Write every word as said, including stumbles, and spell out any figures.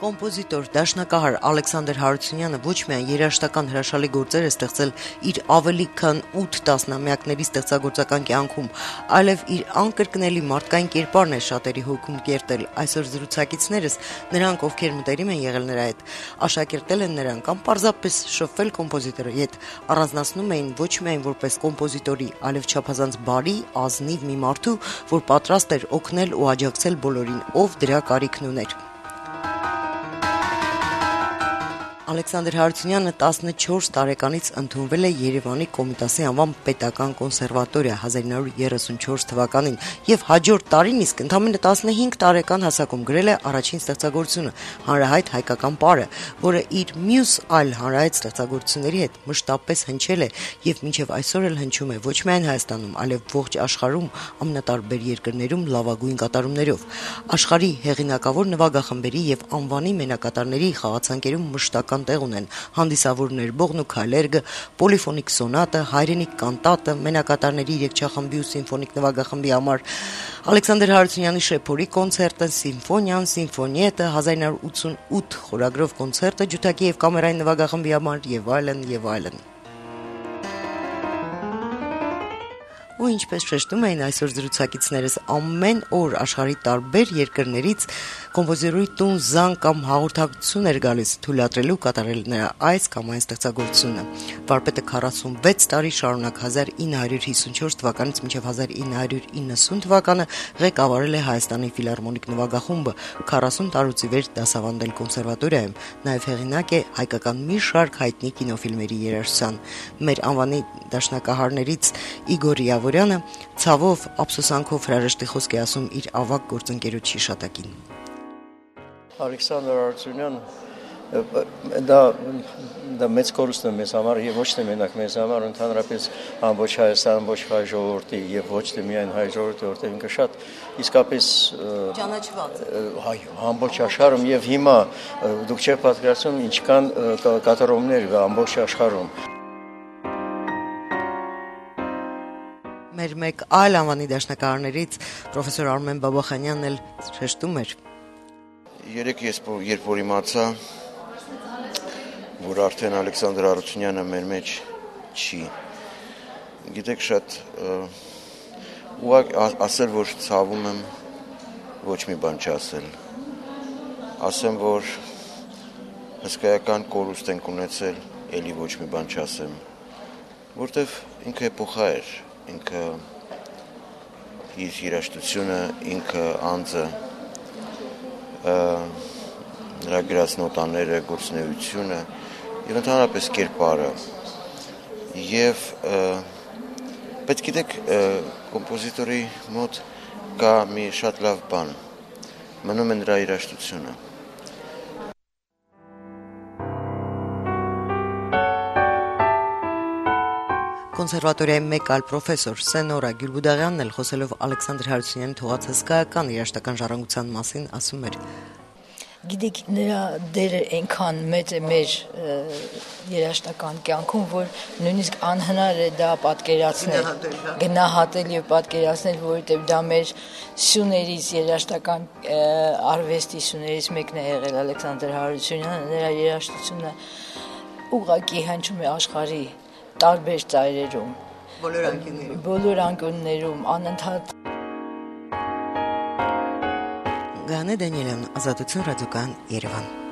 Կոմպոզիտոր, դաշնակահար Ալեքսանդր Հարությունյանը ոչ միայն երաժշտական հրաշալի գործեր է ստեղծել իր ավելի քան ութ տասնամյակների ստեղծագործական կյանքում, այլև իր անկրկնելի մարդկային կերպարն է շատերի հոգում կերտել։ Այսօր զրուցակիցներս նրանք, ովքեր մտերիմ են եղել նրա հետ, աշակերտել են նրան կամ պարզապես շփվել կոմպոզիտորի հետ, առանձնացնում էին ոչ միայն որպես կոմպոզիտորի, այլև չափազանց բարի, ազնիվ մի մարդու, որ պատրաստ էր օգնել ու աջակցել բոլորին, ով դրա կարիքն ուներ։ Ալեքսանդր Հարությունյանը տասնչորս տարեկանից ընդունվել է Երևանի Կոմիտասի անվան պետական կոնսերվատորիա հազար ինը հարյուր երեսունչորս թվականին եւ հաջորդ տարին իսկ ընդամենը տասնհինգ տարեկան հասակում գրել է առաջին ստեղծագործությունը՝ հանրահայտ հայկական պարը, որը իր մյուս այլ հանրահայտ ստեղծագործությունների հետ մշտապես հնչել է եւ մինչեւ այսօր էլ հնչում է ոչ միայն Հայաստանում, այլև ողջ աշխարհում ամենատարբեր երկրներում լավագույն կատարումներով։ Աշխարհի հեղինակավոր նվագախմբերի եւ անվանի մենակատարների խաղացանկերում մշտական տեղ ունեն հանդիսավորներ Բողն ու Քալերգը, Պոլիֆոնիկ սոնատը, Հայրենիք կանտատը, մենակատարների երգչախմբի ու սիմֆոնիկ նվագախմբի համար, Ալեքսանդր Հարությունյանի շեփորի կոնցերտը, Սիմֆոնիան, Սիմֆոնիետը, հազար ինը հարյուր ութսունութ խորագրով կոնցերտը ջութակի եւ կամերային նվագախմբի համար եւ այլն եւ այլն։ Ու ինչպես շեշտում էին այսօր զրուցակիցներս, ամեն օր աշխարհի տարբեր երկրներից կոմպոզիտորի տուն զանգ կամ հաղորդակցություն էր գալիս թույլատրելու կատարել նրա այս կամ այն ստեղծագործությունը։ Վարպետը քառասունվեց տարի շարունակ հազար ինը հարյուր հիսունչորս թվականից մինչև հազար ինը հարյուր իննսուն թվականը ղեկավարել է Հայաստանի ֆիլհարմոնիկ նվագախումբը, քառասուն տարուց ի վեր դասավանդել կոնսերվատորիայում, նաև հեղինակ է հայկական մի շարք հայտնի կինոֆիլմերի երաժշտության։ Մեր անվանի դաշնակահարներից Իգոր Յավորյանը ցավով, ափսոսանքով հրաժեշտի խոսք է ասում իր ավագ գործընկերոջ հիշատակին։ Ալեքսանդր Հարությունյան դա դա մեծ կորուստ է մեզ համար եւ ոչ թե մենակ մեզ համար, ընդհանրապես ամբողջ Հայաստան, ամբողջ հայ ժողովրդի եւ ոչ թե միայն հայ ժողովրդի, որտեղ ինքը շատ իսկապես ճանաչված հայ ամբողջ աշխարհում եւ հիմա դուք չեք պատկերացնում ինչքան կատարումներ ամբողջ աշխարհում։ Մեր մեկ այլ անվանի դաշնակահարներից պրոֆեսոր Արմեն Բաբախանյանն էլ շեշտում էր. Երեք ես երբ որ իմացա, որ արդեն Ալեքսանդր Հարությունյանը մեր մեջ չի, գիտեք շատ ուղղակի ասել, որ ցավում եմ, ոչ մի բան չասել, ասեմ, որ հսկայական կորուստ ենք ունեցել, էլի ոչ մի բան չասեմ, որտեվ ինքը էպոխա էր, ինքը իր երաժշտությունը, ինքը անձը, նրա գրած նոտաները, գործունեությունը եւ ընդհանրապես կերպարը եւ բայց գիտեք կոմպոզիտորի մոտ կա մի շատ լավ բան, մնում է նրա երաժշտությունը։ Կոնսերվատորիայի մեկ այլ պրոֆեսոր Սենորա Գյուլբուդաղյանն էլ խոսելով Ալեքսանդր Հարությունյանի թողած հսկայական երաժշտական ժառանգության մասին ասում էր. Գիտեք, նրա դերը այնքան մեծ է մեր երաժշտական կյանքում, որ նույնիսկ անհնար է դա պատկերացնել, գնահատել եւ պատկերացնել, որովհետեւ դա մեր սյուներից երաժշտական արվեստի սյուներից մեկն է եղել Ալեքսանդր Հարությունյանը, նրա երաժշտությունը ուղղակի հնչում է աշխարհի տարբեր ծայրերում, բոլոր անկյուններում, բոլոր անկյուններում անընդհատ։ Գանե Դանիելյան, Ազատություն ռադիոկայան, Երևան։